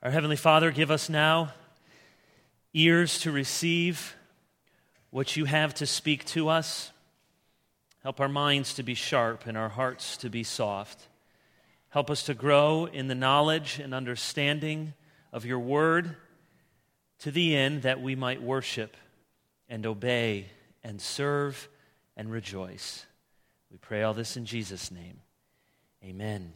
Our Heavenly Father, give us now ears to receive what you have to speak to us. Help our minds to be sharp and our hearts to be soft. Help us to grow in the knowledge and understanding of your word to the end that we might worship and obey and serve and rejoice. We pray all this in Jesus' name. Amen.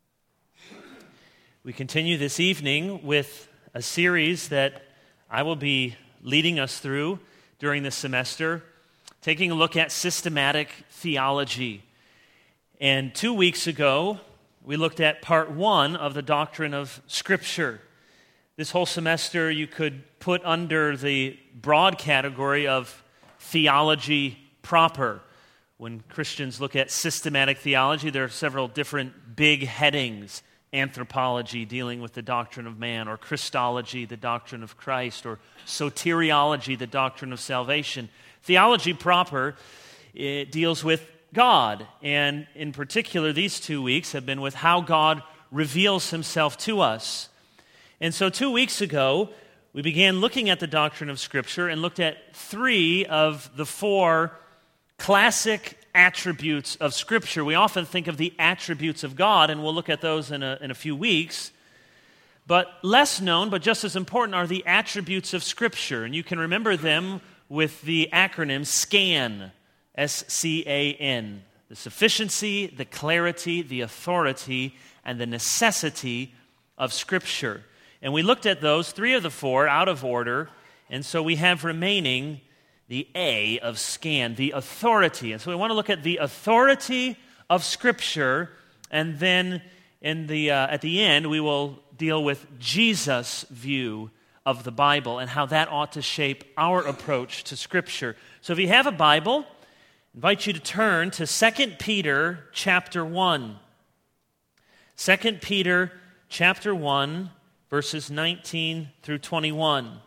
We continue this evening with a series that I will be leading us through during this semester, taking a look at systematic theology. And 2 weeks ago, we looked at part 1 of the doctrine of Scripture. This whole semester you could put under the broad category of theology proper. When Christians look at systematic theology, there are several different big headings. Anthropology, dealing with the doctrine of man, or Christology, the doctrine of Christ, or soteriology, the doctrine of salvation. Theology proper, it deals with God, and in particular, these 2 weeks have been with how God reveals himself to us. And so 2 weeks ago, we began looking at the doctrine of Scripture and looked at 3 of the 4 classic attributes of Scripture. We often think of the attributes of God, and we'll look at those in a few weeks. But less known, but just as important, are the attributes of Scripture. And you can remember them with the acronym SCAN, S-C-A-N. The sufficiency, the clarity, the authority, and the necessity of Scripture. And we looked at those, 3 of the 4, out of order. And so we have remaining the A of SCAN, the authority. And so we want to look at the authority of Scripture, and then at the end we will deal with Jesus' view of the Bible and how that ought to shape our approach to Scripture. So if you have a Bible, I invite you to turn to 2 Peter chapter 1. 2 Peter chapter 1, verses 19 through 21.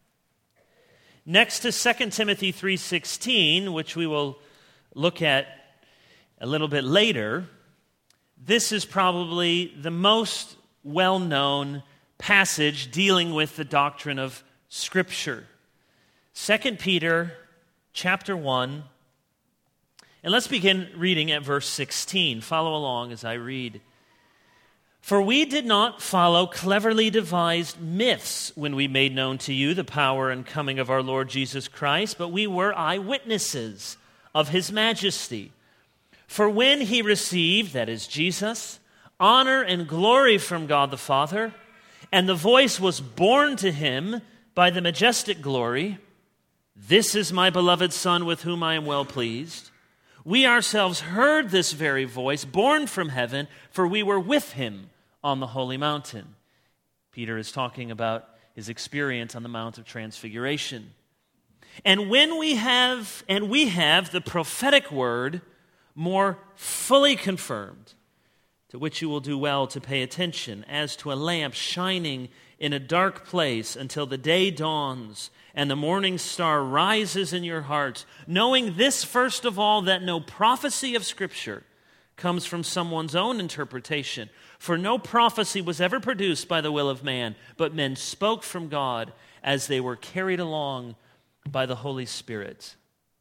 Next to 2 Timothy 3:16, which we will look at a little bit later, this is probably the most well-known passage dealing with the doctrine of Scripture. 2 Peter chapter 1, and let's begin reading at verse 16. Follow along as I read. For we did not follow cleverly devised myths when we made known to you the power and coming of our Lord Jesus Christ, but we were eyewitnesses of his majesty. For when he received, that is Jesus, honor and glory from God the Father, and the voice was borne to him by the majestic glory, "This is my beloved Son with whom I am well pleased," we ourselves heard this very voice borne from heaven, for we were with him on the holy mountain. Peter is talking about his experience on the Mount of Transfiguration. And we have the prophetic word more fully confirmed, to which you will do well to pay attention, as to a lamp shining in a dark place until the day dawns and the morning star rises in your hearts, knowing this first of all, that no prophecy of Scripture comes from someone's own interpretation. For no prophecy was ever produced by the will of man, but men spoke from God as they were carried along by the Holy Spirit.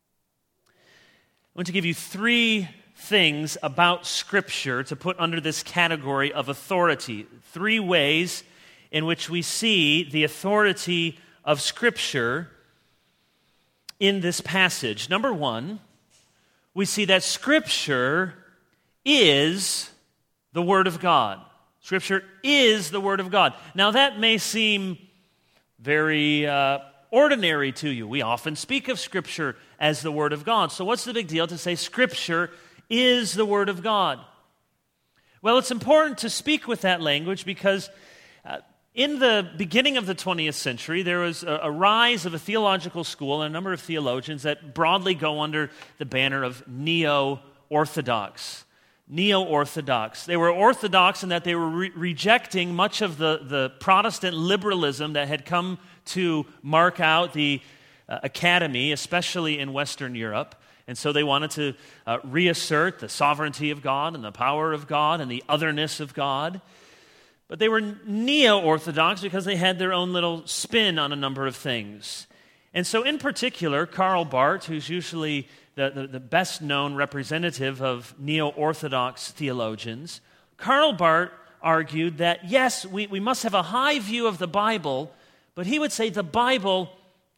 I want to give you 3 things about Scripture to put under this category of authority. 3 ways in which we see the authority of Scripture in this passage. Number 1, we see that Scripture is the Word of God. Scripture is the Word of God. Now that may seem very ordinary to you. We often speak of Scripture as the Word of God. So what's the big deal to say Scripture is the Word of God? Well, it's important to speak with that language because in the beginning of the 20th century, there was a rise of a theological school and a number of theologians that broadly go under the banner of neo-orthodox. Neo-orthodox. They were orthodox in that they were rejecting much of the Protestant liberalism that had come to mark out the academy, especially in Western Europe. And so they wanted to reassert the sovereignty of God and the power of God and the otherness of God. But they were neo-Orthodox because they had their own little spin on a number of things. And so in particular, Karl Barth, who's usually the best-known representative of neo-Orthodox theologians, Karl Barth argued that, yes, we must have a high view of the Bible, but he would say the Bible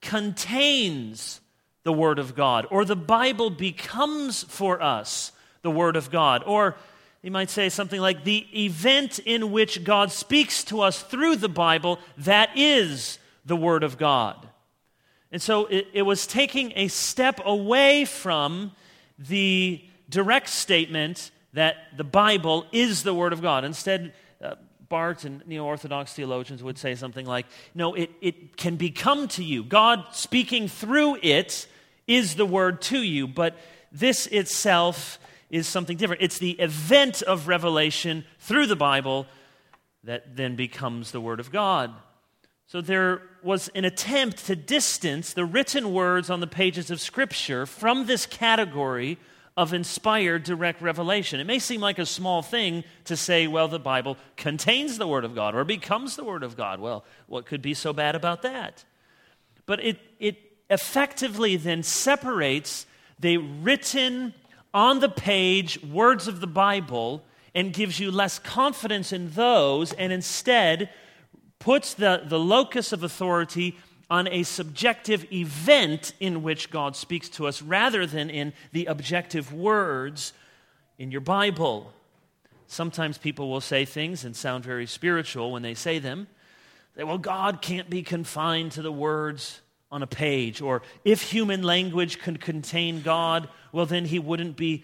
contains the Word of God, or the Bible becomes for us the Word of God, or he might say something like the event in which God speaks to us through the Bible, that is the Word of God. And so it was taking a step away from the direct statement that the Bible is the Word of God. Instead, Barth and neo-Orthodox theologians would say something like, no, it can become to you. God speaking through it is the Word to you, but this itself is something different. It's the event of revelation through the Bible that then becomes the Word of God. So there was an attempt to distance the written words on the pages of Scripture from this category of inspired direct revelation. It may seem like a small thing to say, well, the Bible contains the Word of God or becomes the Word of God. Well, what could be so bad about that? But it effectively then separates the written on the page words of the Bible and gives you less confidence in those, and instead puts the locus of authority on a subjective event in which God speaks to us rather than in the objective words in your Bible. Sometimes people will say things and sound very spiritual when they say them. That, well, God can't be confined to the words on a page, or if human language could contain God, well, then he wouldn't be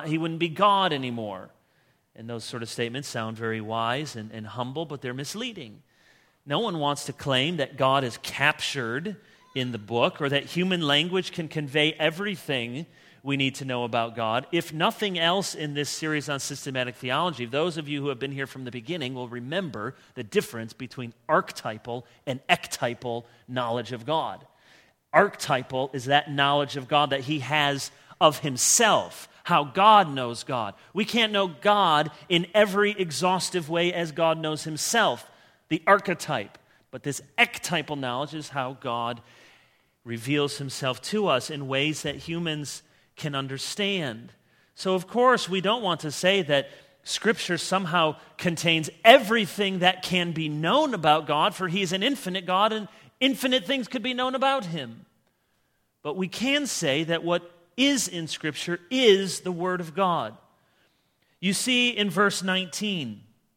God anymore. And those sort of statements sound very wise and humble, but they're misleading. No one wants to claim that God is captured in the book or that human language can convey everything we need to know about God. If nothing else in this series on systematic theology, those of you who have been here from the beginning will remember the difference between archetypal and ectypal knowledge of God. Archetypal is that knowledge of God that he has of himself, how God knows God. We can't know God in every exhaustive way as God knows himself, the archetype. But this ectypal knowledge is how God reveals himself to us in ways that humans can understand. So, of course, we don't want to say that Scripture somehow contains everything that can be known about God, for he is an infinite God and infinite things could be known about him. But we can say that what is in Scripture is the Word of God. You see in verse 19,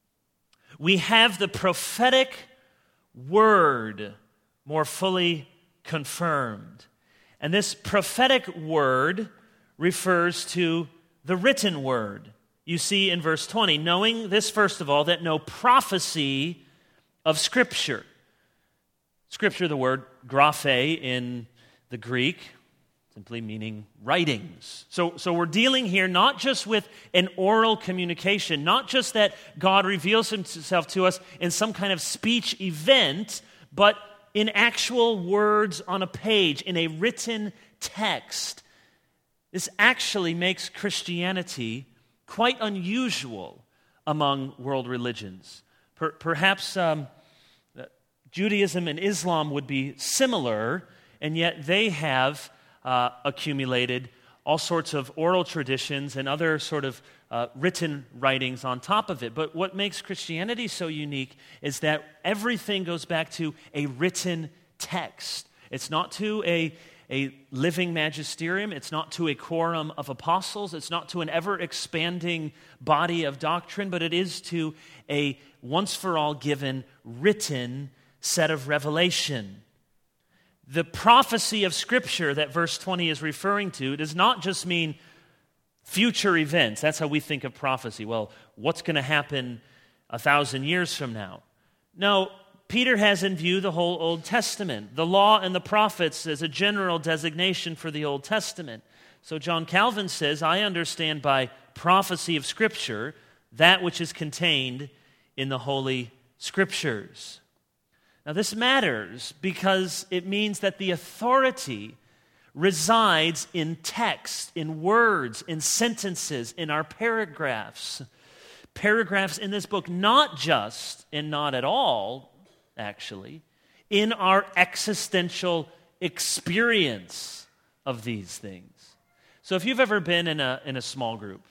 we have the prophetic word more fully confirmed. And this prophetic word refers to the written word. You see in verse 20, knowing this, first of all, that no prophecy of Scripture. Scripture, the word graphe in the Greek, simply meaning writings. So we're dealing here not just with an oral communication, not just that God reveals himself to us in some kind of speech event, but in actual words on a page, in a written text. This actually makes Christianity quite unusual among world religions. Perhaps Judaism and Islam would be similar, and yet they have accumulated all sorts of oral traditions and other sort of written writings on top of it. But what makes Christianity so unique is that everything goes back to a written text. It's not to a living magisterium. It's not to a quorum of apostles. It's not to an ever-expanding body of doctrine, but it is to a once-for-all given written set of revelation. The prophecy of Scripture that verse 20 is referring to does not just mean future events. That's how we think of prophecy. Well, what's going to happen 1,000 years from now? No, Peter has in view the whole Old Testament, the law and the prophets as a general designation for the Old Testament. So John Calvin says, I understand by prophecy of Scripture that which is contained in the Holy Scriptures. Now, this matters because it means that the authority resides in text, in words, in sentences, in our paragraphs. paragraphs in this book, not just and not at all, actually, in our existential experience of these things. So if you've ever been in a small group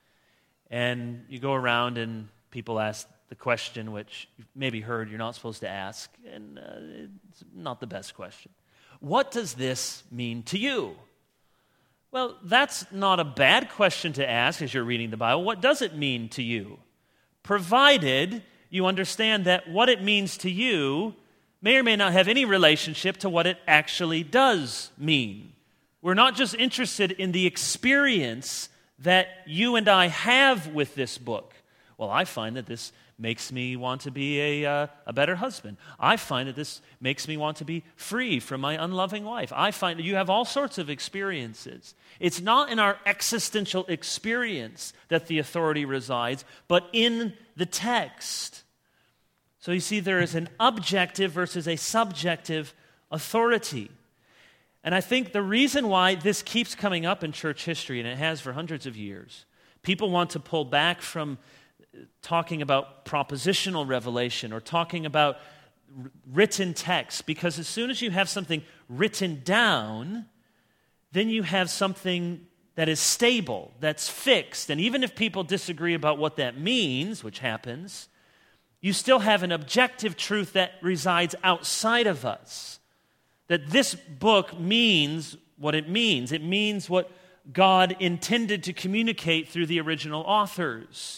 and you go around and people ask the question which you've maybe heard you're not supposed to ask, and it's not the best question. What does this mean to you? Well, that's not a bad question to ask as you're reading the Bible. What does it mean to you? Provided you understand that what it means to you may or may not have any relationship to what it actually does mean. We're not just interested in the experience that you and I have with this book. Well, I find that this makes me want to be a better husband. I find that this makes me want to be free from my unloving wife. I find that you have all sorts of experiences. It's not in our existential experience that the authority resides, but in the text. So you see, there is an objective versus a subjective authority. And I think the reason why this keeps coming up in church history, and it has for hundreds of years, people want to pull back from talking about propositional revelation or talking about written text, because as soon as you have something written down, then you have something that is stable, that's fixed. And even if people disagree about what that means, which happens, you still have an objective truth that resides outside of us. That this book means what it means. It means what God intended to communicate through the original authors.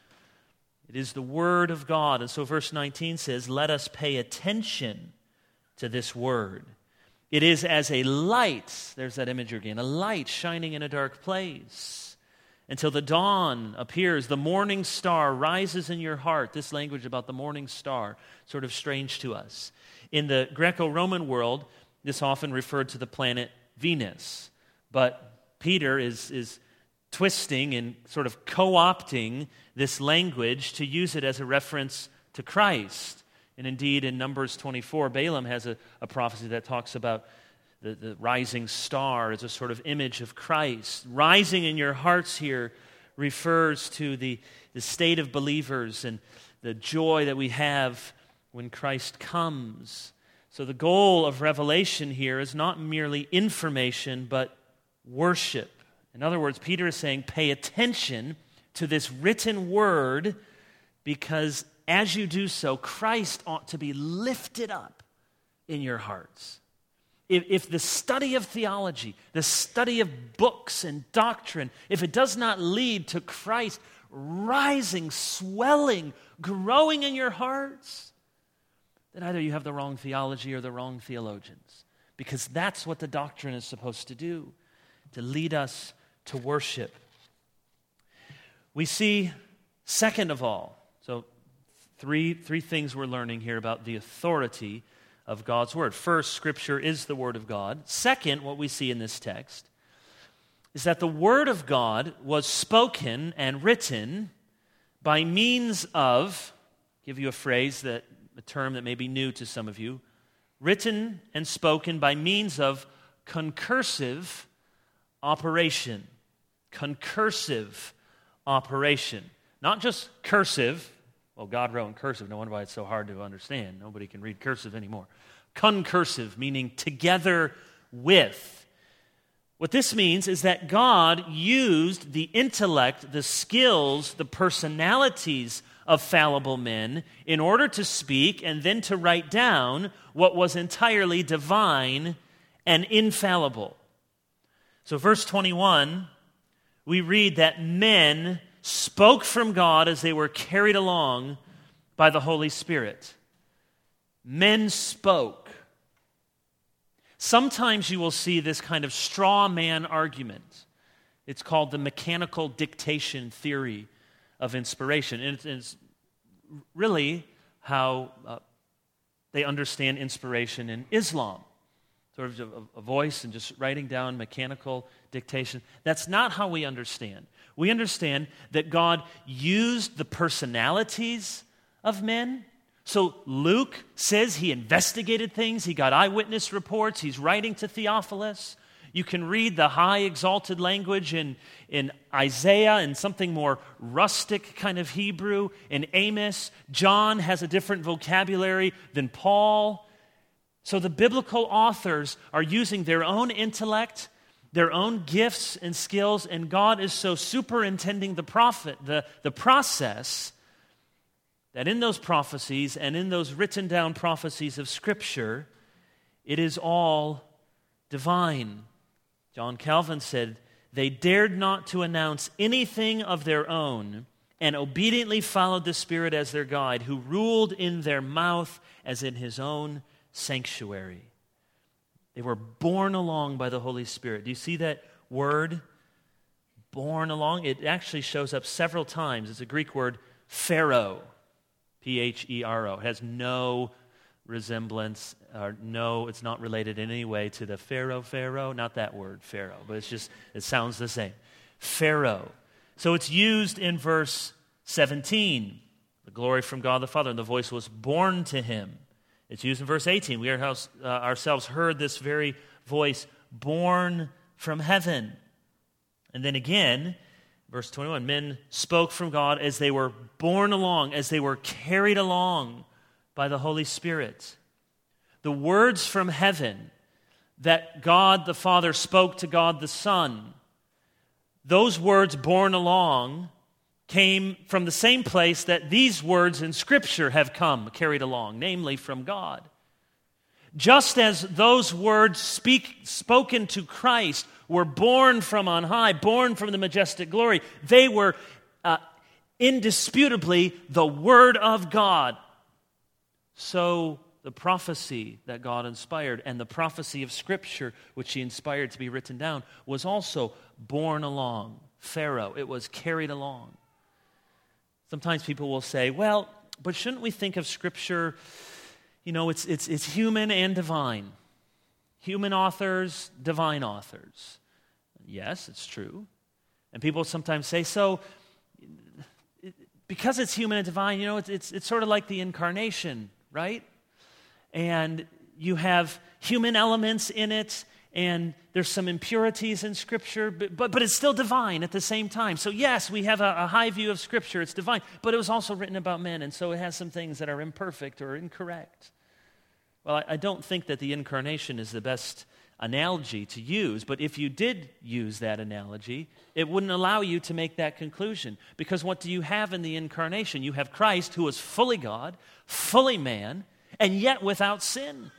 It is the Word of God. And so verse 19 says, let us pay attention to this Word. It is as a light, there's that image again, a light shining in a dark place. Until the dawn appears, the morning star rises in your heart. This language about the morning star, sort of strange to us. In the Greco-Roman world, this often referred to the planet Venus. But Peter is twisting and sort of co-opting this language to use it as a reference to Christ. And indeed, in Numbers 24, Balaam has a prophecy that talks about the rising star as a sort of image of Christ. Rising in your hearts here refers to the state of believers and the joy that we have when Christ comes. So the goal of Revelation here is not merely information, but worship. In other words, Peter is saying, pay attention to this written word, because as you do so, Christ ought to be lifted up in your hearts. If the study of theology, the study of books and doctrine, if it does not lead to Christ rising, swelling, growing in your hearts, then either you have the wrong theology or the wrong theologians. Because that's what the doctrine is supposed to do, to lead us to worship. We see, second of all, so three things we're learning here about the authority of God's Word. First, Scripture is the Word of God. Second, what we see in this text is that the Word of God was spoken and written by means of, I'll give you a term that may be new to some of you, written and spoken by means of concursive operation. Concursive operation. Not just cursive. Well, God wrote in cursive. No wonder why it's so hard to understand. Nobody can read cursive anymore. Concursive, meaning together with. What this means is that God used the intellect, the skills, the personalities of fallible men in order to speak and then to write down what was entirely divine and infallible. So verse 21, we read that men spoke from God as they were carried along by the Holy Spirit. Men spoke. Sometimes you will see this kind of straw man argument. It's called the mechanical dictation theory of inspiration. And it's really how they understand inspiration in Islam. Sort of a voice and just writing down mechanical dictation. That's not how we understand. We understand that God used the personalities of men. So Luke says he investigated things. He got eyewitness reports. He's writing to Theophilus. You can read the high exalted language in Isaiah and something more rustic kind of Hebrew in Amos. John has a different vocabulary than Paul. So the biblical authors are using their own intellect, their own gifts and skills, and God is so superintending the process that in those prophecies and in those written down prophecies of Scripture, it is all divine. John Calvin said, "They dared not to announce anything of their own and obediently followed the Spirit as their guide, who ruled in their mouth as in his own sanctuary." They were borne along by the Holy Spirit. Do you see that word, borne along? It actually shows up several times. It's a Greek word, phero, P-H-E-R-O. It has no resemblance, or no, it's not related in any way to the Pharaoh, not that word, Pharaoh, but it sounds the same. Pharaoh. So it's used in verse 17, the glory from God the Father, and the voice was borne to him. It's used in verse 18. We ourselves heard this very voice borne from heaven. And then again, verse 21, men spoke from God as they were borne along, as they were carried along by the Holy Spirit. The words from heaven that God the Father spoke to God the Son, those words borne along came from the same place that these words in Scripture have come, carried along, namely from God. Just as those words spoken to Christ were born from on high, born from the majestic glory, they were indisputably the Word of God. So the prophecy that God inspired and the prophecy of Scripture, which He inspired to be written down, was also borne along. Pharaoh, it was carried along. Sometimes people will say, well, but shouldn't we think of Scripture, it's human and divine. Human authors, divine authors. Yes, it's true. And people sometimes say, so because it's human and divine, it's sort of like the incarnation, right? And you have human elements in it, and there's some impurities in Scripture, but it's still divine at the same time. So yes, we have a high view of Scripture, it's divine, but it was also written about men, and so it has some things that are imperfect or incorrect. Well, I don't think that the incarnation is the best analogy to use, but if you did use that analogy, it wouldn't allow you to make that conclusion. Because what do you have in the incarnation? You have Christ, who is fully God, fully man, and yet without sin.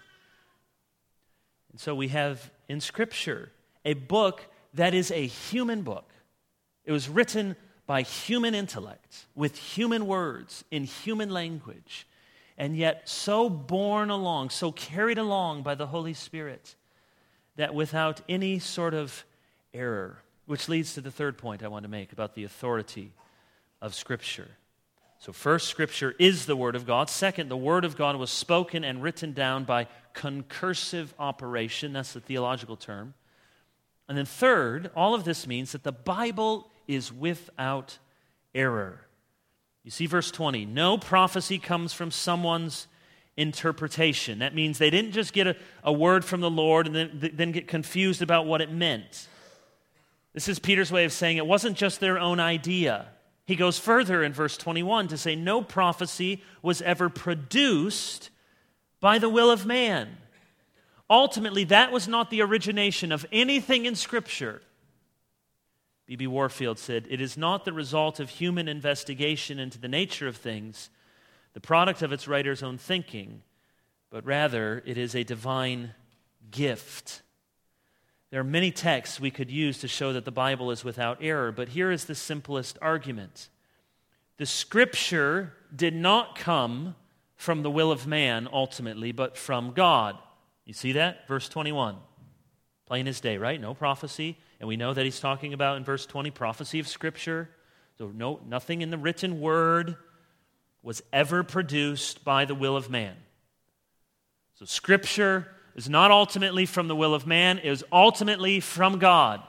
And so we have in Scripture a book that is a human book. It was written by human intellect, with human words, in human language, and yet so borne along, so carried along by the Holy Spirit, that without any sort of error, which leads to the third point I want to make about the authority of Scripture. So first, Scripture is the Word of God. Second, the Word of God was spoken and written down by concursive operation. That's the theological term. And then third, all of this means that the Bible is without error. You see verse 20, no prophecy comes from someone's interpretation. That means they didn't just get a word from the Lord and then get confused about what it meant. This is Peter's way of saying it wasn't just their own idea. He goes further in verse 21 to say no prophecy was ever produced by the will of man. Ultimately, that was not the origination of anything in Scripture. B.B. Warfield said, it is not the result of human investigation into the nature of things, the product of its writer's own thinking, but rather it is a divine gift. There are many texts we could use to show that the Bible is without error, but here is the simplest argument. The Scripture did not come from the will of man ultimately, but from God. You see that? Verse 21. Plain as day, right? No prophecy. And we know that he's talking about in verse 20, prophecy of Scripture. So nothing in the written word was ever produced by the will of man. So Scripture is not ultimately from the will of man, it is ultimately from God.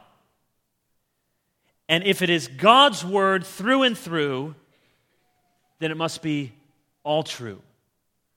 And if it is God's word through and through, then it must be all true.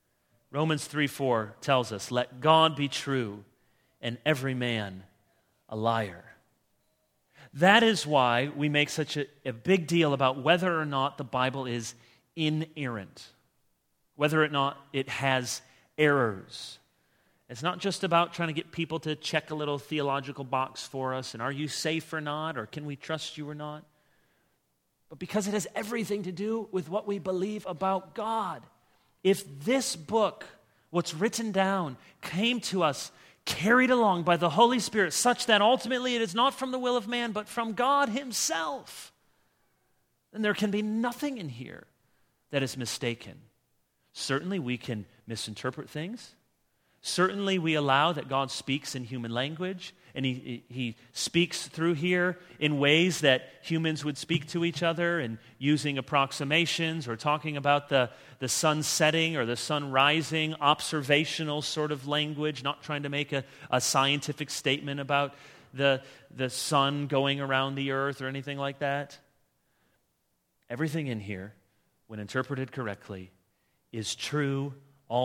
Romans 3:4 tells us, let God be true and every man a liar. That is why we make such a big deal about whether or not the Bible is inerrant, whether or not it has errors. It's not just about trying to get people to check a little theological box for us, and are you safe or not, or can we trust you or not? But because it has everything to do with what we believe about God. If this book, what's written down, came to us carried along by the Holy Spirit, such that ultimately it is not from the will of man, but from God himself, then there can be nothing in here that is mistaken. Certainly we can misinterpret things. Certainly we allow that God speaks in human language, and he speaks through here in ways that humans would speak to each other, and using approximations or talking about the sun setting or the sun rising, observational sort of language, not trying to make a scientific statement about the sun going around the earth or anything like that. Everything in here, when interpreted correctly, is true,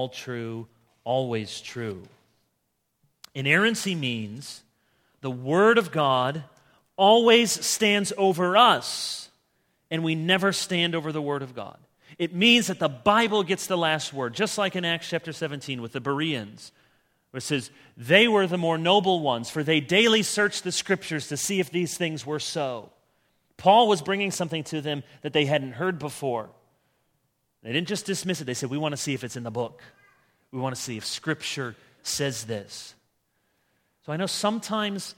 always true. Inerrancy means the Word of God always stands over us, and we never stand over the Word of God. It means that the Bible gets the last word, just like in Acts chapter 17 with the Bereans, where it says, they were the more noble ones, for they daily searched the Scriptures to see if these things were so. Paul was bringing something to them that they hadn't heard before. They didn't just dismiss it. They said, we want to see if it's in the book. We want to see if Scripture says this. So I know sometimes,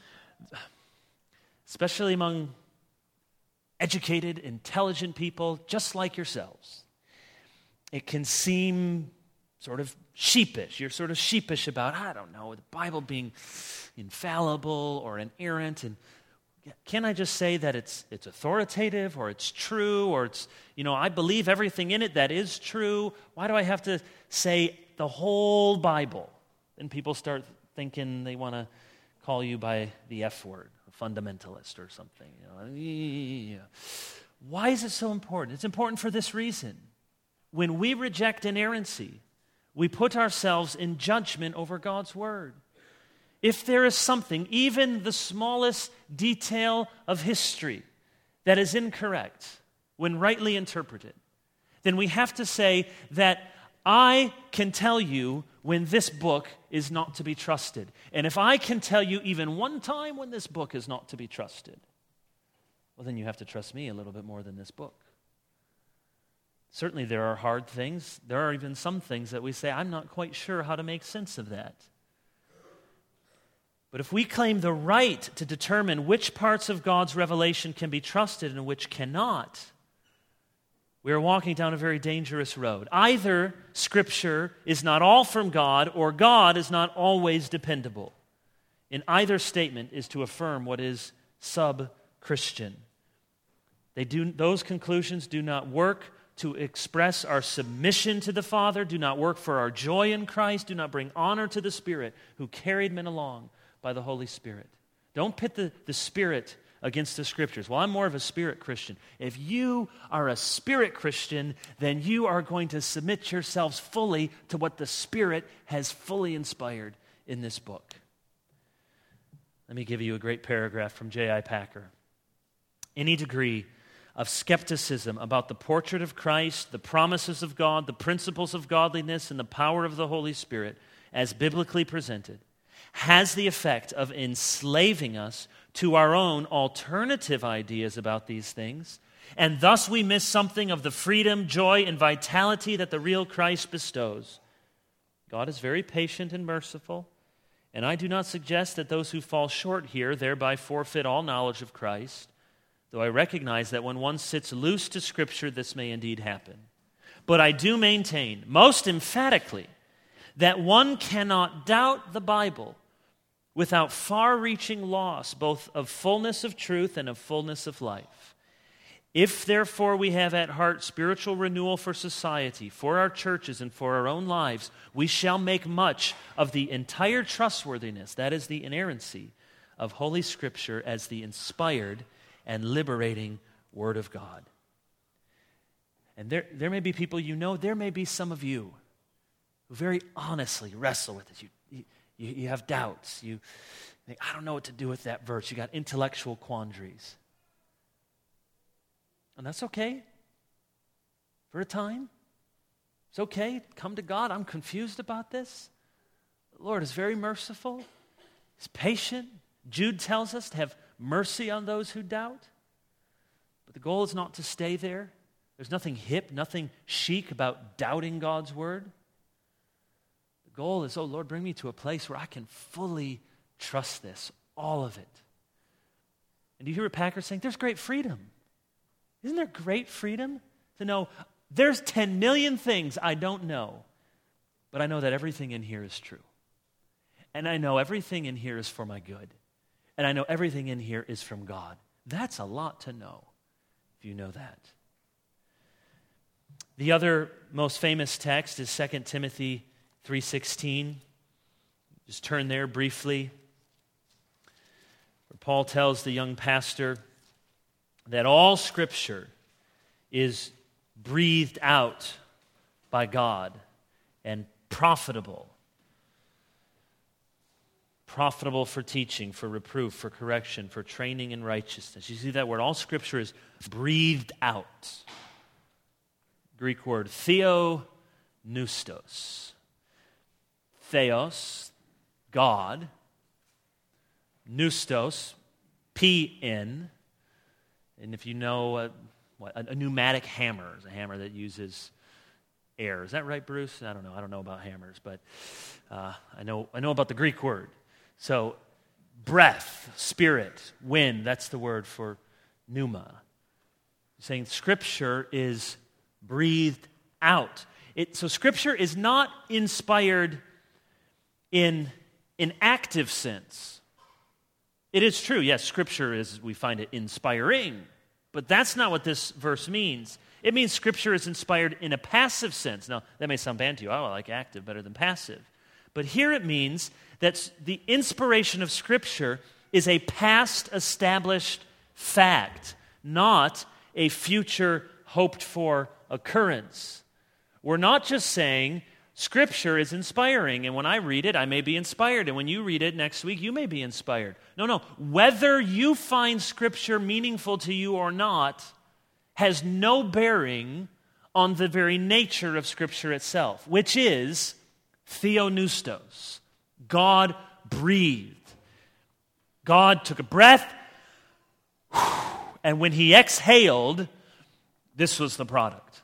especially among educated, intelligent people, just like yourselves, it can seem sort of sheepish. You're sort of sheepish about, I don't know, the Bible being infallible or inerrant. And can I just say that it's authoritative, or it's true, or it's, I believe everything in it that is true. Why do I have to say the whole Bible? Then people start thinking they want to call you by the F word, a fundamentalist or something. Why is it so important? It's important for this reason. When we reject inerrancy, we put ourselves in judgment over God's word. If there is something, even the smallest detail of history, that is incorrect when rightly interpreted, then we have to say that I can tell you when this book is not to be trusted. And if I can tell you even one time when this book is not to be trusted, well, then you have to trust me a little bit more than this book. Certainly there are hard things. There are even some things that we say, I'm not quite sure how to make sense of that. But if we claim the right to determine which parts of God's revelation can be trusted and which cannot, we are walking down a very dangerous road. Either Scripture is not all from God, or God is not always dependable. In either statement is to affirm what is sub-Christian. Those conclusions do not work to express our submission to the Father, do not work for our joy in Christ, do not bring honor to the Spirit who carried men along by the Holy Spirit. Don't pit the Spirit against the Scriptures. Well, I'm more of a Spirit Christian. If you are a Spirit Christian, then you are going to submit yourselves fully to what the Spirit has fully inspired in this book. Let me give you a great paragraph from J.I. Packer. Any degree of skepticism about the portrait of Christ, the promises of God, the principles of godliness, and the power of the Holy Spirit, as biblically presented, has the effect of enslaving us to our own alternative ideas about these things, and thus we miss something of the freedom, joy, and vitality that the real Christ bestows. God is very patient and merciful, and I do not suggest that those who fall short here thereby forfeit all knowledge of Christ, though I recognize that when one sits loose to Scripture, this may indeed happen. But I do maintain, most emphatically, that one cannot doubt the Bible without far-reaching loss, both of fullness of truth and of fullness of life. If, therefore, we have at heart spiritual renewal for society, for our churches, and for our own lives, we shall make much of the entire trustworthiness, that is the inerrancy, of Holy Scripture as the inspired and liberating Word of God. And there may be people there may be some of you who very honestly wrestle with this. You have doubts. You think, I don't know what to do with that verse. You got intellectual quandaries. And that's okay for a time. It's okay. Come to God. I'm confused about this. The Lord is very merciful. He's patient. Jude tells us to have mercy on those who doubt. But the goal is not to stay there. There's nothing hip, nothing chic about doubting God's word. The goal is, oh Lord, bring me to a place where I can fully trust this, all of it. And do you hear what Packer's saying? There's great freedom. Isn't there great freedom to know there's 10 million things I don't know, but I know that everything in here is true. And I know everything in here is for my good. And I know everything in here is from God. That's a lot to know, if you know that. The other most famous text is 2 Timothy 3:16. Just turn there briefly. Where Paul tells the young pastor that all Scripture is breathed out by God and profitable. Profitable for teaching, for reproof, for correction, for training in righteousness. You see that word? All Scripture is breathed out. Greek word theopneustos. Theos, God. Pneustos, P-N. And if you know a pneumatic hammer is a hammer that uses air. Is that right, Bruce? I don't know. I don't know about hammers, but I know about the Greek word. So breath, spirit, wind, that's the word for pneuma. Saying Scripture is breathed out. So Scripture is not inspired in an active sense. It is true, yes, Scripture is, we find it inspiring, but that's not what this verse means. It means Scripture is inspired in a passive sense. Now, that may sound bad to you. Oh, I like active better than passive. But here it means that the inspiration of Scripture is a past established fact, not a future hoped for occurrence. We're not just saying Scripture is inspiring, and when I read it, I may be inspired, and when you read it next week, you may be inspired. No. Whether you find Scripture meaningful to you or not has no bearing on the very nature of Scripture itself, which is theopneustos. God breathed. God took a breath, and when He exhaled, this was the product.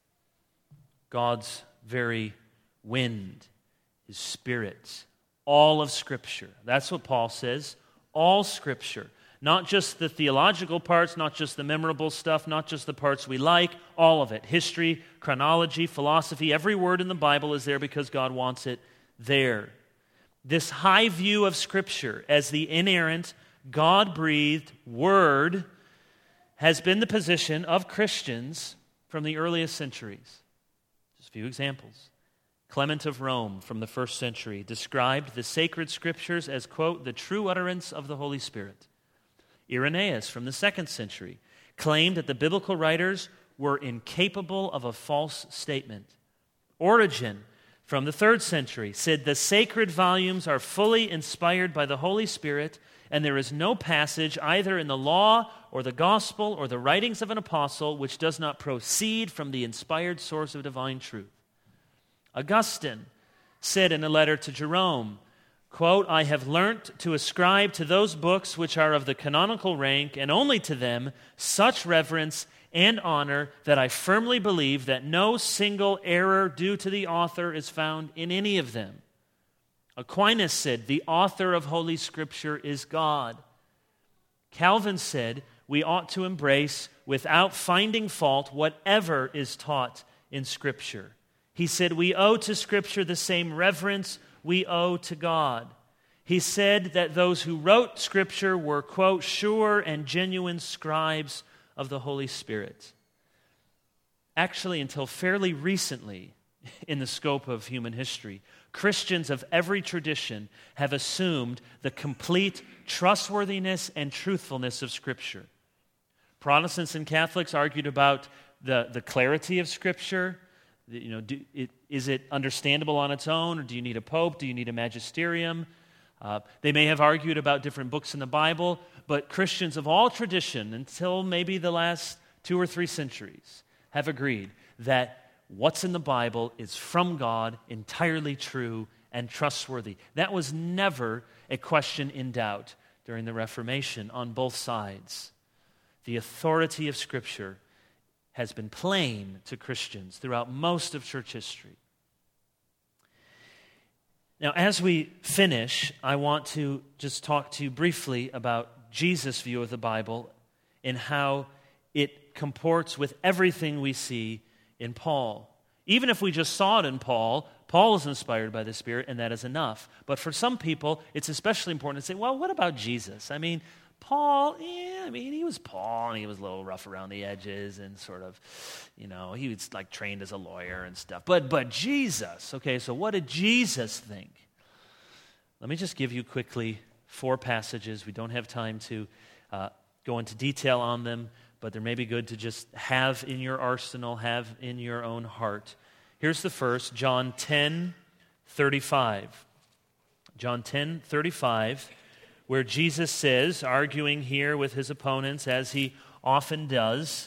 God's very wind, His Spirit, all of Scripture. That's what Paul says. All Scripture. Not just the theological parts, not just the memorable stuff, not just the parts we like, all of it. History, chronology, philosophy, every word in the Bible is there because God wants it there. This high view of Scripture as the inerrant, God-breathed Word has been the position of Christians from the earliest centuries. Just a few examples. Clement of Rome from the 1st century described the sacred Scriptures as, quote, the true utterance of the Holy Spirit. Irenaeus from the 2nd century claimed that the biblical writers were incapable of a false statement. Origen from the 3rd century said the sacred volumes are fully inspired by the Holy Spirit, and there is no passage either in the law or the gospel or the writings of an apostle which does not proceed from the inspired source of divine truth. Augustine said in a letter to Jerome, quote, I have learnt to ascribe to those books which are of the canonical rank, and only to them, such reverence and honor that I firmly believe that no single error due to the author is found in any of them. Aquinas said, the author of Holy Scripture is God. Calvin said, we ought to embrace, without finding fault, whatever is taught in Scripture. He said, we owe to Scripture the same reverence we owe to God. He said that those who wrote Scripture were, quote, sure and genuine scribes of the Holy Spirit. Actually, until fairly recently in the scope of human history, Christians of every tradition have assumed the complete trustworthiness and truthfulness of Scripture. Protestants and Catholics argued about the clarity of Scripture, Is it understandable on its own, or do you need a pope? Do you need a magisterium? They may have argued about different books in the Bible, but Christians of all tradition, until maybe the last 2 or 3 centuries, have agreed that what's in the Bible is from God, entirely true and trustworthy. That was never a question in doubt during the Reformation on both sides. The authority of Scripture has been plain to Christians throughout most of church history. Now, as we finish, I want to just talk to you briefly about Jesus' view of the Bible and how it comports with everything we see in Paul. Even if we just saw it in Paul, Paul is inspired by the Spirit, and that is enough. But for some people, it's especially important to say, well, what about Jesus? I mean, Paul, he was Paul, and he was a little rough around the edges, and sort of, he was like trained as a lawyer and stuff. But Jesus, okay, so what did Jesus think? Let me just give you quickly 4 passages. We don't have time to go into detail on them, but they may be good to just have in your arsenal, have in your own heart. Here's the first, John 10:35. John 10:35, where Jesus says, arguing here with his opponents, as he often does,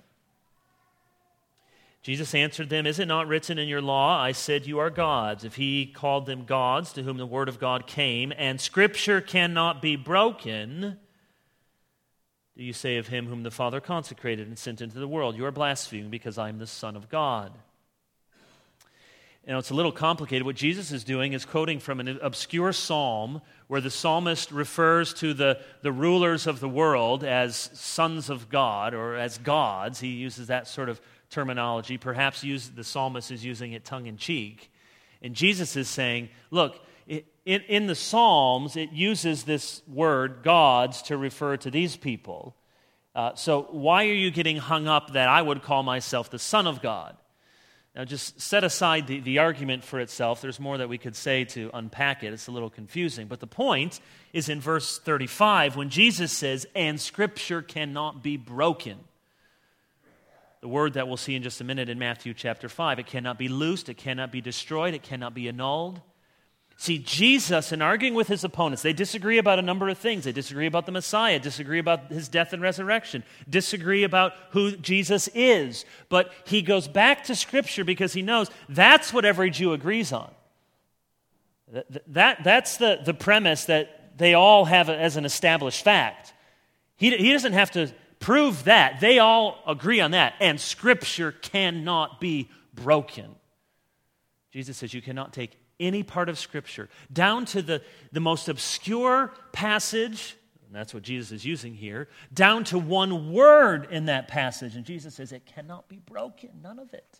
Jesus answered them, "Is it not written in your law, I said you are gods?" If he called them gods to whom the word of God came, and Scripture cannot be broken, do you say of him whom the Father consecrated and sent into the world, you are blaspheming because I am the Son of God? It's a little complicated. What Jesus is doing is quoting from an obscure psalm where the psalmist refers to the rulers of the world as sons of God or as gods. He uses that sort of terminology. Perhaps the psalmist is using it tongue-in-cheek. And Jesus is saying, look, in the Psalms, it uses this word, gods, to refer to these people. So why are you getting hung up that I would call myself the Son of God? Now, just set aside the argument for itself. There's more that we could say to unpack it. It's a little confusing. But the point is in verse 35 when Jesus says, and Scripture cannot be broken. The word that we'll see in just a minute in Matthew chapter 5. It cannot be loosed. It cannot be destroyed. It cannot be annulled. See, Jesus, in arguing with his opponents, they disagree about a number of things. They disagree about the Messiah, disagree about his death and resurrection, disagree about who Jesus is. But he goes back to Scripture because he knows that's what every Jew agrees on. That's the premise that they all have as an established fact. He doesn't have to prove that. They all agree on that. And Scripture cannot be broken. Jesus says you cannot take any part of Scripture, down to the most obscure passage, and that's what Jesus is using here, down to one word in that passage. And Jesus says it cannot be broken, none of it.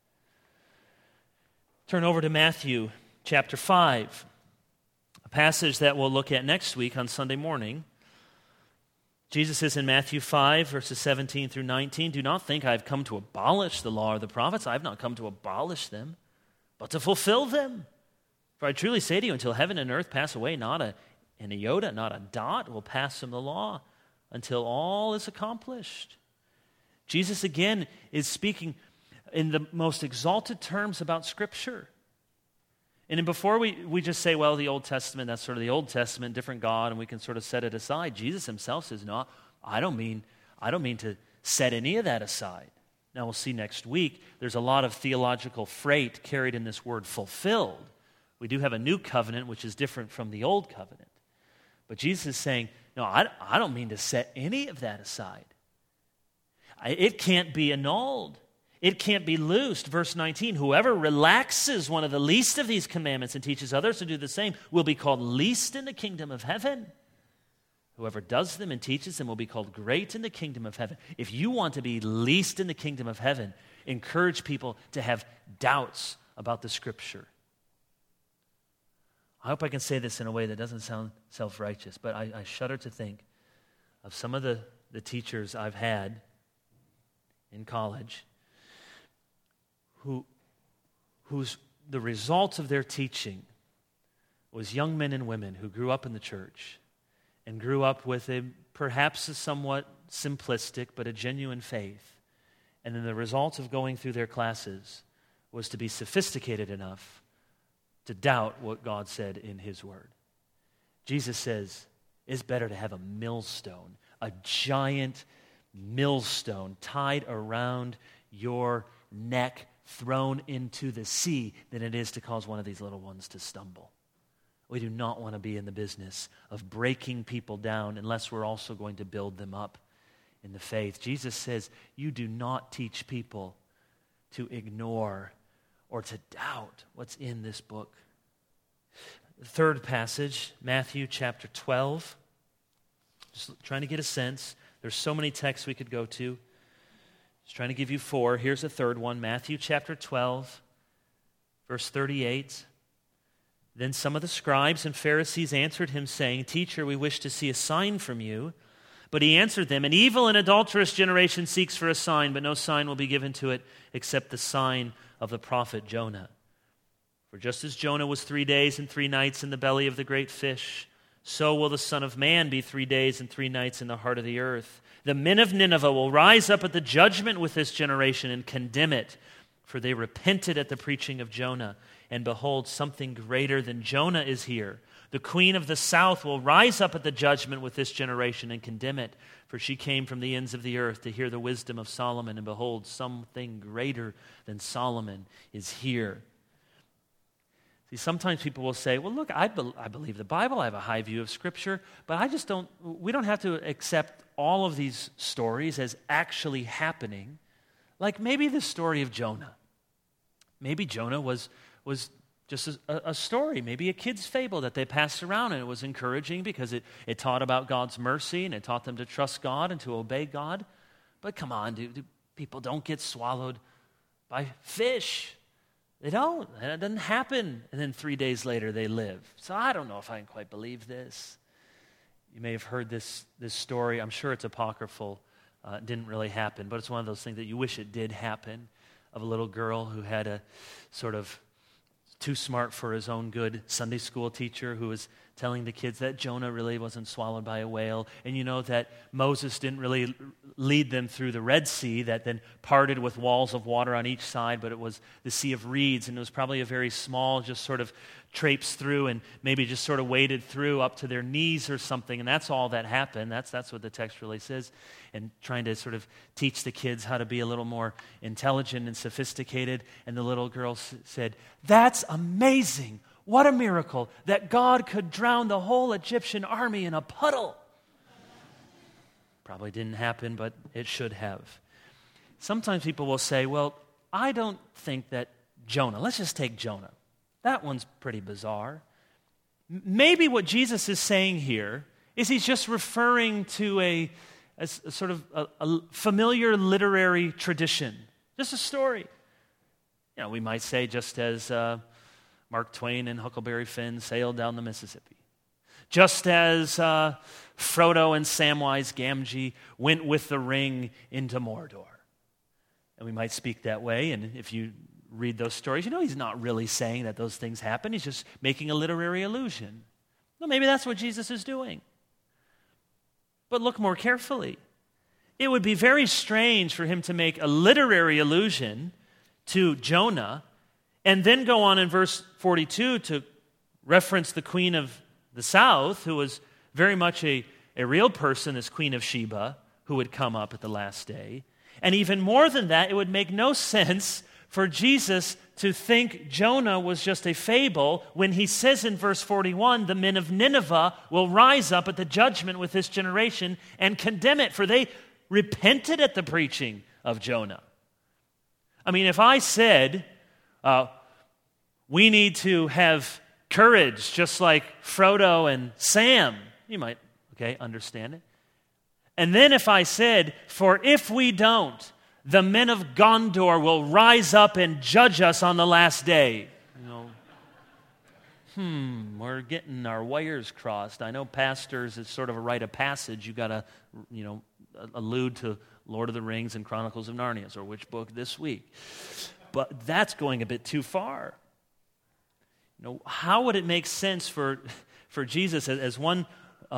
Turn over to Matthew chapter 5, a passage that we'll look at next week on Sunday morning. Jesus says in Matthew 5, verses 17 through 19, "Do not think I have come to abolish the law or the prophets. I have not come to abolish them, but to fulfill them. For I truly say to you, until heaven and earth pass away, not an iota, not a dot will pass from the law until all is accomplished." Jesus again is speaking in the most exalted terms about Scripture. And then before we just say, well, the Old Testament, that's sort of the Old Testament, different God, and we can sort of set it aside, Jesus himself says, no, I don't mean to set any of that aside. Now we'll see next week, there's a lot of theological freight carried in this word fulfilled. We do have a new covenant, which is different from the old covenant. But Jesus is saying, no, I don't mean to set any of that aside. It can't be annulled. It can't be loosed. Verse 19, whoever relaxes one of the least of these commandments and teaches others to do the same will be called least in the kingdom of heaven. Whoever does them and teaches them will be called great in the kingdom of heaven. If you want to be least in the kingdom of heaven, encourage people to have doubts about the Scripture. I hope I can say this in a way that doesn't sound self-righteous, but I shudder to think of some of the teachers I've had in college whose the result of their teaching was young men and women who grew up in the church and grew up with perhaps a somewhat simplistic but a genuine faith. And then the result of going through their classes was to be sophisticated enough to doubt what God said in his word. Jesus says, it's better to have a millstone, a giant millstone tied around your neck, thrown into the sea, than it is to cause one of these little ones to stumble. We do not want to be in the business of breaking people down unless we're also going to build them up in the faith. Jesus says, you do not teach people to ignore or to doubt what's in this book. The third passage, Matthew chapter 12. Just trying to get a sense. There's so many texts we could go to. Just trying to give you four. Here's a third one, Matthew chapter 12, verse 38. Then some of the scribes and Pharisees answered him, saying, Teacher, we wish to see a sign from you. But he answered them, An evil and adulterous generation seeks for a sign, but no sign will be given to it except the sign of the prophet Jonah. For just as Jonah was 3 days and 3 nights in the belly of the great fish, so will the Son of Man be 3 days and 3 nights in the heart of the earth. The men of Nineveh will rise up at the judgment with this generation and condemn it, for they repented at the preaching of Jonah. And behold, something greater than Jonah is here. The queen of the south will rise up at the judgment with this generation and condemn it, for she came from the ends of the earth to hear the wisdom of Solomon. And behold, something greater than Solomon is here. See, sometimes people will say, well, look, I believe the Bible, I have a high view of Scripture, but we don't have to accept all of these stories as actually happening. Like maybe the story of Jonah. Maybe Jonah was just a story, maybe a kid's fable that they passed around, and it was encouraging because it taught about God's mercy and it taught them to trust God and to obey God. But come on, people don't get swallowed by fish. They don't. That doesn't happen. And then 3 days later they live. So I don't know if I can quite believe this. You may have heard this story. I'm sure it's apocryphal. It didn't really happen, but it's one of those things that you wish it did happen, of a little girl who had a sort of too smart for his own good Sunday school teacher who was telling the kids that Jonah really wasn't swallowed by a whale, and you know that Moses didn't really lead them through the Red Sea that then parted with walls of water on each side, but it was the Sea of Reeds, and it was probably a very small, just sort of traipsed through and maybe just sort of waded through up to their knees or something, and that's all that happened. That's what the text really says, and trying to sort of teach the kids how to be a little more intelligent and sophisticated, and the little girl said, "That's amazing. What a miracle that God could drown the whole Egyptian army in a puddle." Probably didn't happen, but it should have. Sometimes people will say, well, I don't think that Jonah, let's just take Jonah. That one's pretty bizarre. Maybe what Jesus is saying here is he's just referring to a sort of a familiar literary tradition, just a story. You know, we might say just as Mark Twain and Huckleberry Finn sailed down the Mississippi. Just as Frodo and Samwise Gamgee went with the ring into Mordor. And we might speak that way, and if you read those stories, you know he's not really saying that those things happen. He's just making a literary allusion. Well, maybe that's what Jesus is doing. But look more carefully. It would be very strange for him to make a literary allusion to Jonah and then go on in verse 42 to reference the queen of the south, who was very much a real person, this Queen of Sheba, who would come up at the last day. And even more than that, it would make no sense for Jesus to think Jonah was just a fable when he says in verse 41, the men of Nineveh will rise up at the judgment with this generation and condemn it, for they repented at the preaching of Jonah. I mean, if I said, we need to have courage just like Frodo and Sam, you might, understand it. And then if I said, for if we don't, the men of Gondor will rise up and judge us on the last day. We're getting our wires crossed. I know pastors, it's sort of a rite of passage. You got to, allude to Lord of the Rings and Chronicles of Narnia, or which book this week. But that's going a bit too far. How would it make sense for Jesus, as one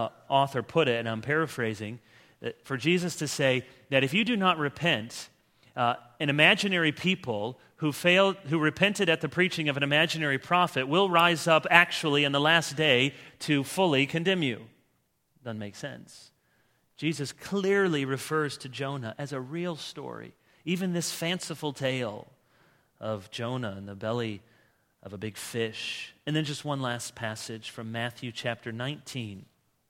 author put it, and I'm paraphrasing, for Jesus to say that if you do not repent, An imaginary people who repented at the preaching of an imaginary prophet will rise up actually in the last day to fully condemn you. Doesn't make sense. Jesus clearly refers to Jonah as a real story. Even this fanciful tale of Jonah in the belly of a big fish. And then just one last passage from Matthew chapter 19.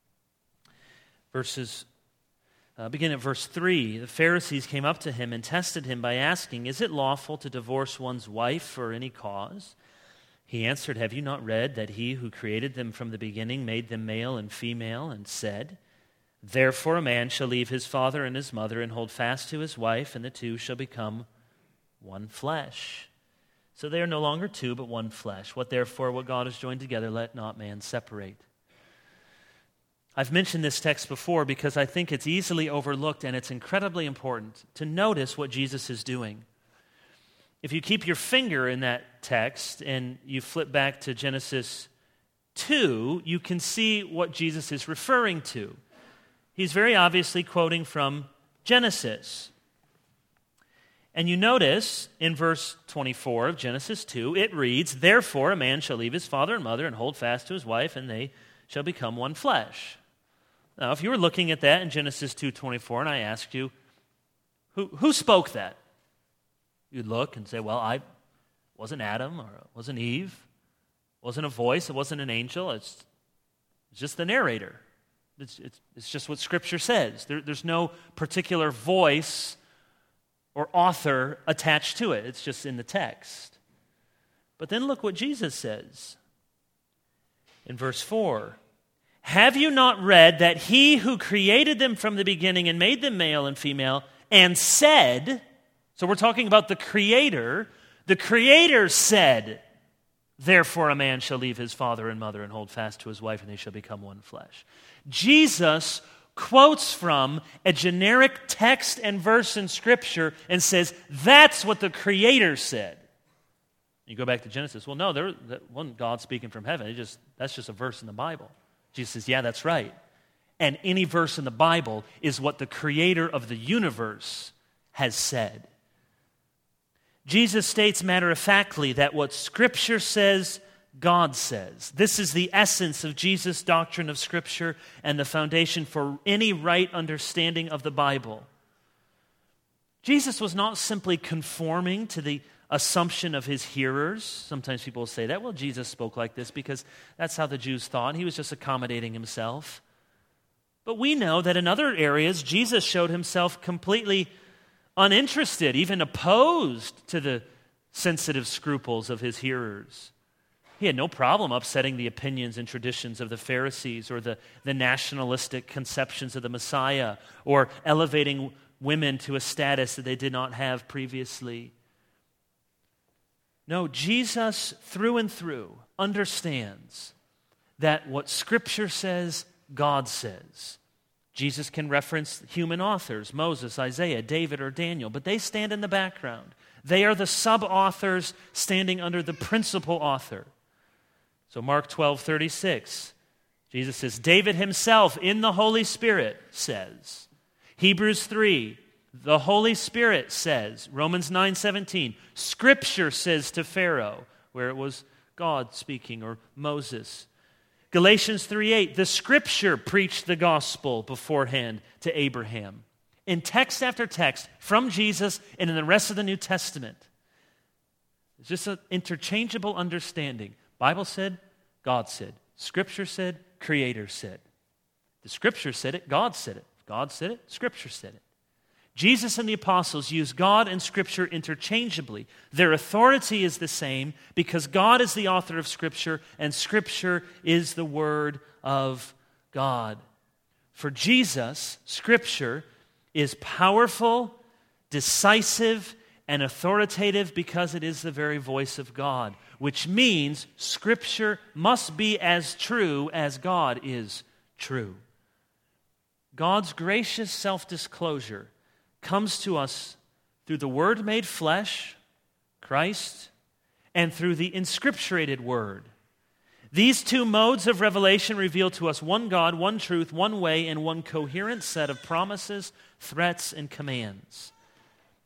Begin at verse 3. The Pharisees came up to him and tested him by asking, "Is it lawful to divorce one's wife for any cause?" He answered, "Have you not read that he who created them from the beginning made them male and female, and said, 'Therefore a man shall leave his father and his mother and hold fast to his wife, and the two shall become one flesh.' So they are no longer two, but one flesh. What God has joined together, let not man separate." I've mentioned this text before because I think it's easily overlooked, and it's incredibly important to notice what Jesus is doing. If you keep your finger in that text and you flip back to Genesis 2, you can see what Jesus is referring to. He's very obviously quoting from Genesis. And you notice in verse 24 of Genesis 2, it reads, "Therefore a man shall leave his father and mother and hold fast to his wife, and they shall become one flesh." Now, if you were looking at that in Genesis 2:24, and I asked you, who spoke that? You'd look and say, well, it wasn't Adam, or it wasn't Eve, it wasn't a voice, it wasn't an angel, it's just the narrator. It's just what Scripture says. There's no particular voice or author attached to it. It's just in the text. But then look what Jesus says in verse 4. "Have you not read that he who created them from the beginning and made them male and female and said," so we're talking about the Creator said, "Therefore a man shall leave his father and mother and hold fast to his wife, and they shall become one flesh." Jesus quotes from a generic text and verse in Scripture and says, that's what the Creator said. You go back to Genesis, well, no, that wasn't God speaking from heaven. That's just a verse in the Bible. Jesus says, yeah, that's right. And any verse in the Bible is what the Creator of the universe has said. Jesus states matter-of-factly that what Scripture says, God says. This is the essence of Jesus' doctrine of Scripture and the foundation for any right understanding of the Bible. Jesus was not simply conforming to the assumption of his hearers. Sometimes people will say that, well, Jesus spoke like this because that's how the Jews thought. He was just accommodating himself. But we know that in other areas, Jesus showed himself completely uninterested, even opposed to the sensitive scruples of his hearers. He had no problem upsetting the opinions and traditions of the Pharisees or the nationalistic conceptions of the Messiah, or elevating women to a status that they did not have previously. No, Jesus, through and through, understands that what Scripture says, God says. Jesus can reference human authors, Moses, Isaiah, David, or Daniel, but they stand in the background. They are the sub-authors standing under the principal author. So Mark 12:36, Jesus says, David himself in the Holy Spirit says. Hebrews 3, the Holy Spirit says. Romans 9:17, Scripture says to Pharaoh, where it was God speaking, or Moses. Galatians 3:8, the Scripture preached the gospel beforehand to Abraham. In text after text, from Jesus and in the rest of the New Testament, it's just an interchangeable understanding. Bible said, God said. Scripture said, Creator said. The Scripture said it, God said it. God said it, Scripture said it. Jesus and the apostles use God and Scripture interchangeably. Their authority is the same because God is the author of Scripture and Scripture is the Word of God. For Jesus, Scripture is powerful, decisive, and authoritative because it is the very voice of God, which means Scripture must be as true as God is true. God's gracious self-disclosure comes to us through the Word made flesh, Christ, and through the inscripturated Word. These two modes of revelation reveal to us one God, one truth, one way, and one coherent set of promises, threats, and commands.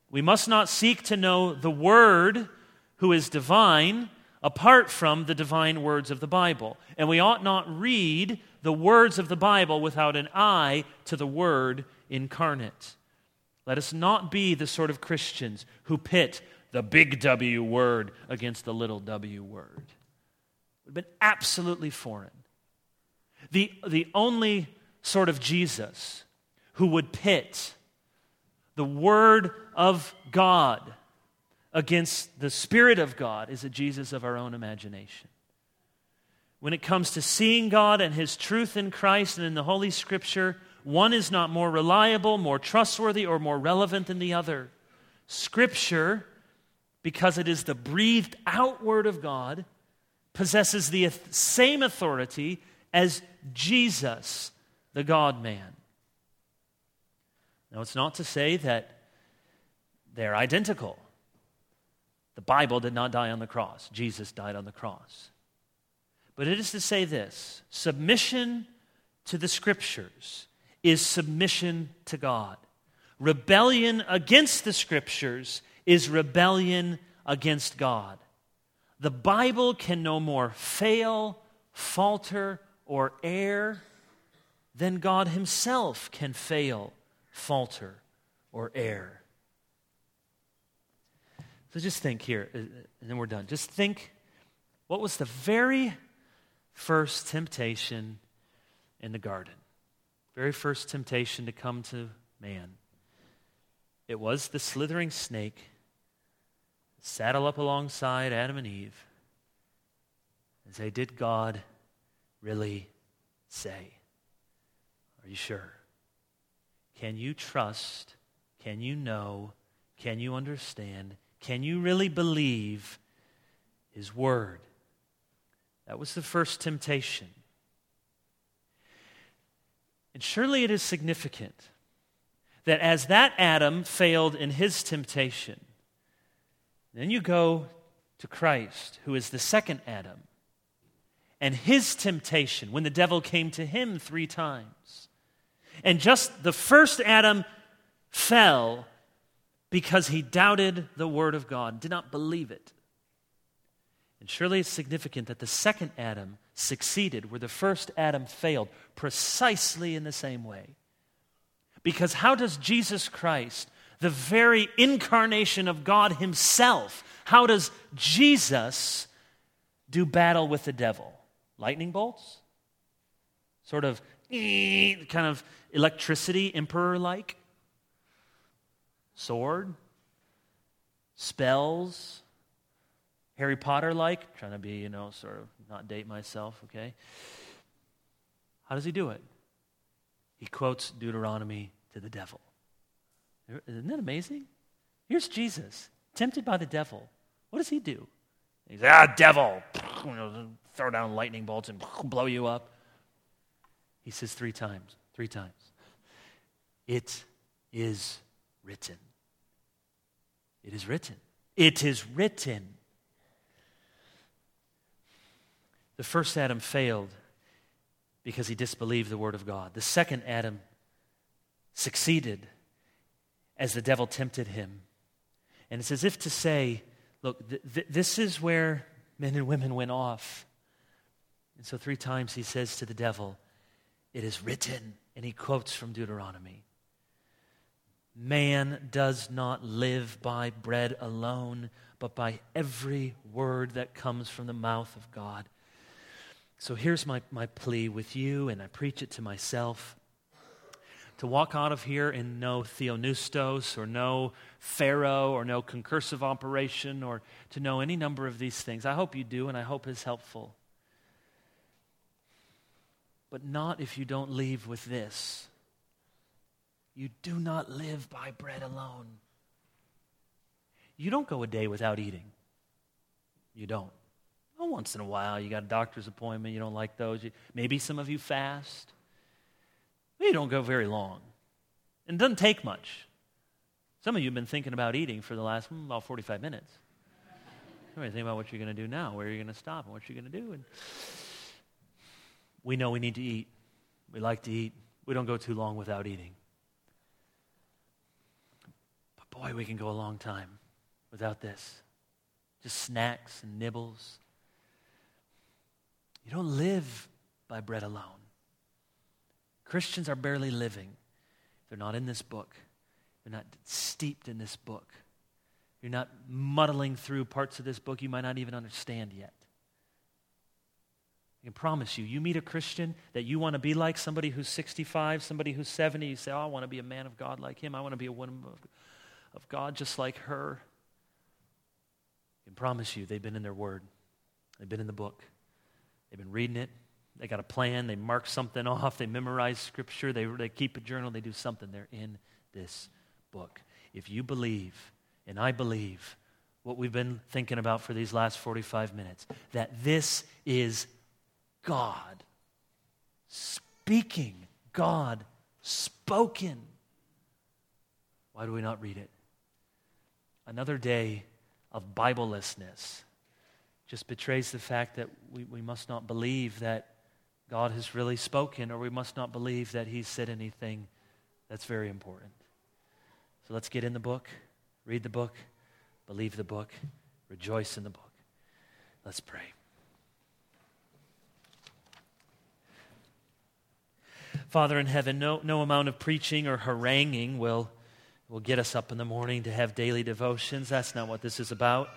We must not seek to know the Word who is divine apart from the divine words of the Bible. And we ought not read the words of the Bible without an eye to the Word incarnate. Let us not be the sort of Christians who pit the big W word against the little w word. It would have been absolutely foreign. The only sort of Jesus who would pit the Word of God against the Spirit of God is a Jesus of our own imagination. When it comes to seeing God and His truth in Christ and in the Holy Scripture, one is not more reliable, more trustworthy, or more relevant than the other. Scripture, because it is the breathed out Word of God, possesses the same authority as Jesus, the God-man. Now, it's not to say that they're identical. The Bible did not die on the cross. Jesus died on the cross. But it is to say this: submission to the Scriptures is submission to God. Rebellion against the Scriptures is rebellion against God. The Bible can no more fail, falter, or err than God Himself can fail, falter, or err. So just think here, and then we're done. Just think, what was the very first temptation in the garden? Very first temptation to come to man. It was the slithering snake saddle up alongside Adam and Eve and say, "Did God really say? Are you sure? Can you trust? Can you know? Can you understand? Can you really believe His Word?" That was the first temptation. And surely it is significant that as that Adam failed in his temptation, then you go to Christ, who is the second Adam, and his temptation when the devil came to him 3 times. And just the first Adam fell because he doubted the Word of God, did not believe it. And surely it's significant that the second Adam succeeded where the first Adam failed, precisely in the same way. Because how does Jesus Christ, the very incarnation of God Himself, how does Jesus do battle with the devil? Lightning bolts? Sort of kind of electricity, emperor-like? Sword? Spells? Harry Potter-like? Trying to be, sort of not date myself, okay? How does He do it? He quotes Deuteronomy to the devil. Isn't that amazing? Here's Jesus, tempted by the devil. What does He do? He says, devil! Throw down lightning bolts and blow you up. He says 3 times. It is written. It is written. It is written. The first Adam failed because he disbelieved the Word of God. The second Adam succeeded as the devil tempted him. And it's as if to say, look, this is where men and women went off. And so 3 times he says to the devil, it is written. And he quotes from Deuteronomy. Man does not live by bread alone, but by every word that comes from the mouth of God. So here's my plea with you, and I preach it to myself. To walk out of here in no theopneustos or no pharaoh or no concursive operation or to know any number of these things. I hope you do, and I hope it's helpful. But not if you don't leave with this. You do not live by bread alone. You don't go a day without eating. You don't. Well, once in a while, you got a doctor's appointment, you don't like those. Maybe some of you fast. But you don't go very long. And it doesn't take much. Some of you have been thinking about eating for the last about 45 minutes. You're thinking about what you're going to do now, where you're going to stop, and what you're going to do. And we know we need to eat. We like to eat. We don't go too long without eating. But boy, we can go a long time without this. Just snacks and nibbles. You don't live by bread alone. Christians are barely living. They're not in this book. They're not steeped in this book. You're not muddling through parts of this book you might not even understand yet. I can promise you, you meet a Christian that you want to be like, somebody who's 65, somebody who's 70, you say, oh, I want to be a man of God like him. I want to be a woman of God just like her. I can promise you, they've been in their word. They've been in the book. They've been reading it. They got a plan. They mark something off. They memorize Scripture. They keep a journal. They do something. They're in this book. If you believe, and I believe, what we've been thinking about for these last 45 minutes, that this is God speaking, God spoken, why do we not read it? Another day of Biblelessness just betrays the fact that we must not believe that God has really spoken, or we must not believe that He's said anything that's very important. So let's get in the book, read the book, believe the book, rejoice in the book. Let's pray. Father in heaven, no amount of preaching or haranguing will get us up in the morning to have daily devotions. That's not what this is about.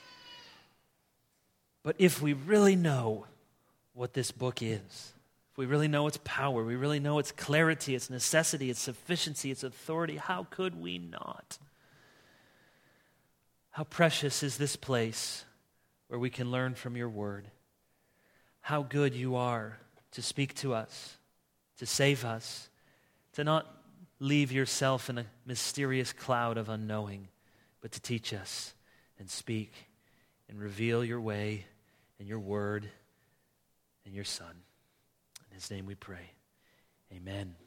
But if we really know what this book is, if we really know its power, we really know its clarity, its necessity, its sufficiency, its authority, how could we not? How precious is this place where we can learn from your word. How good you are to speak to us, to save us, to not leave yourself in a mysterious cloud of unknowing, but to teach us and speak and reveal your way and your word and your Son. In His name we pray. Amen.